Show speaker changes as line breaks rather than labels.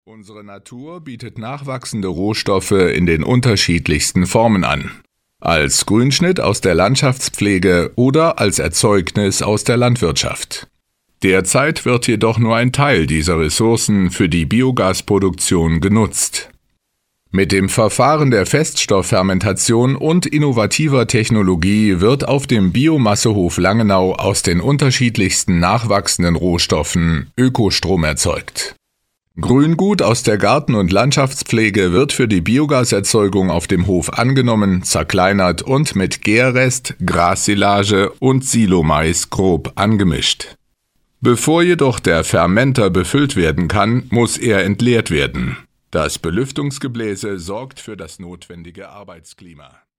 Unsere Natur bietet nachwachsende Rohstoffe in den unterschiedlichsten Formen an. Als Grünschnitt aus der Landschaftspflege oder als Erzeugnis aus der Landwirtschaft. Derzeit wird jedoch nur ein Teil dieser Ressourcen für die Biogasproduktion genutzt. Mit dem Verfahren der Feststofffermentation und innovativer Technologie wird auf dem Biomassehof Langenau aus den unterschiedlichsten nachwachsenden Rohstoffen Ökostrom erzeugt. Grüngut aus der Garten- und Landschaftspflege wird für die Biogaserzeugung auf dem Hof angenommen, zerkleinert und mit Gärrest, Grassilage und Silomais grob angemischt. Bevor jedoch der Fermenter befüllt werden kann, muss er entleert werden. Das Belüftungsgebläse sorgt für das notwendige Arbeitsklima.